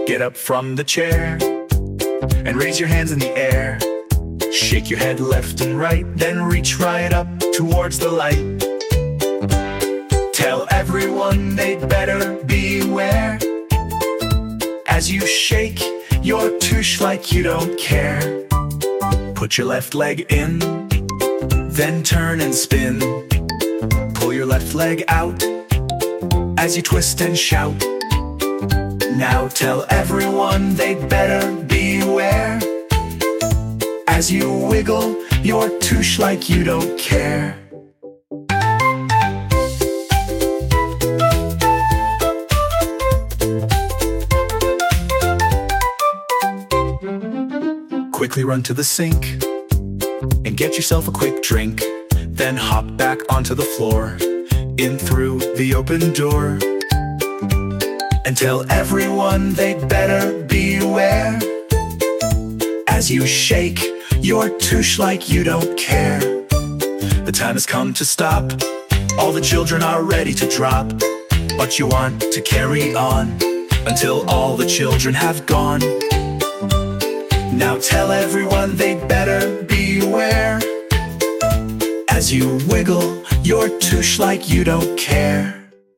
Get up from the chair and raise your hands in the air. Shake your head left and right, then reach right up towards the light. Tell everyone they'd better beware as you shake your tush like you don't care. Put your left leg in, then turn and spin. Pull your left leg out as you twist and shout. Now tell everyone they'd better beware as you wiggle your tush like you don't care. Quickly run to the sink and get yourself a quick drink. Then hop back onto the floor, in through the open door. And tell everyone they'd better beware as you shake your tush like you don't care. The time has come to stop. All the children are ready to drop, but you want to carry on until all the children have gone. Now tell everyone they'd better beware as you wiggle your tush like you don't care.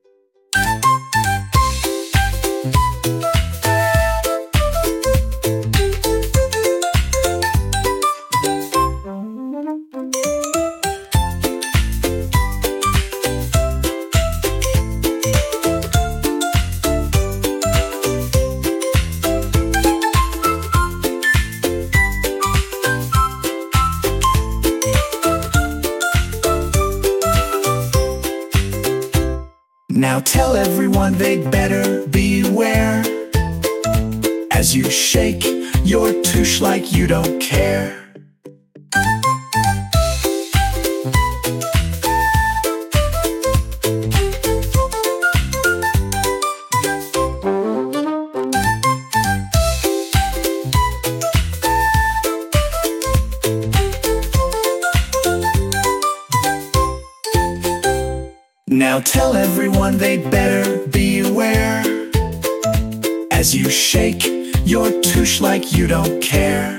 Now tell everyone they'd better beware as you shake your tush like you don't care. Now tell everyone they'd better beware as you shake your tush like you don't care.